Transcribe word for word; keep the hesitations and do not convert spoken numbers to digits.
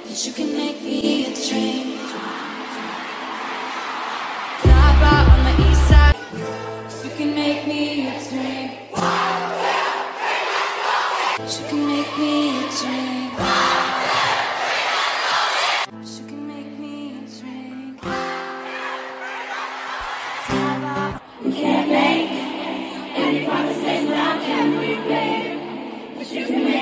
but you can make me a dream. Drive out on the east side, you can make me a dream. But you can make me a dream. But you can make me a dream. Drive out. We can't make any promises now, can we, babe? But you can make